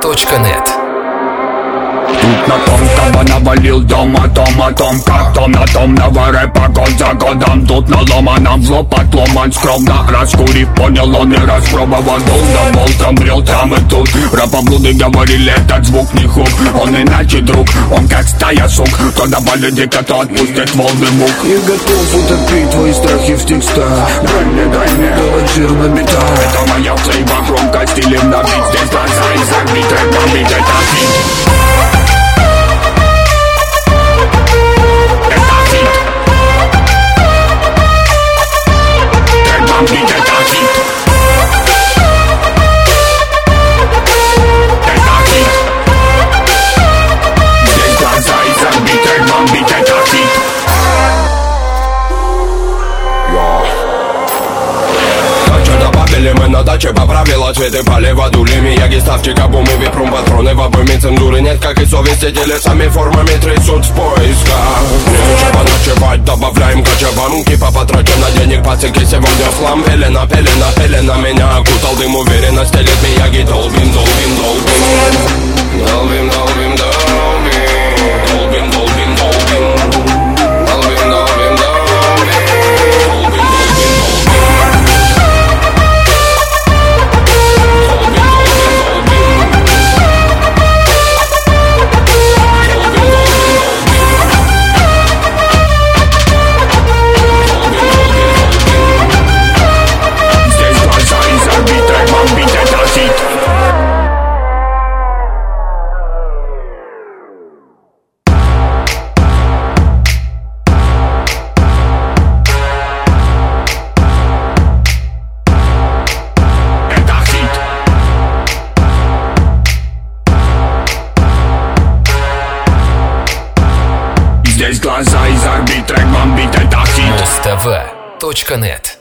Тут на том, кого навалил дом, о том, как том на том рэпа год за годом. Тут наломан, в лоб отломан, скромно раскурив, понял он и распробовал. Дул да болтом, брел там и тут. Рапоблуды говорили, этот звук не хук. Он иначе друг, он как стая сук. То добавит дико, то отпустит волны мук. И готов утопить твои страхи в текстах. Дай мне, давать жир на битах. это моя цейва, громко стилем набить. Здесь глаза и забить, рэп бомбить, это фит. Мы на даче по правила цветы полива дули Мияги, ставчика, бумы, випрум, патроны в обойме цензуры нет, как и совести телесами формами трясут в поисках. Нечего ночевать, добавляем кочеванки по потрачу на денег пацики, сегодня слам. Пелена меня окутал дым, уверенность телит Мияги. Долбим Здесь глаза из орбит, трек бомбит, это хит. Муз-ТВ.нет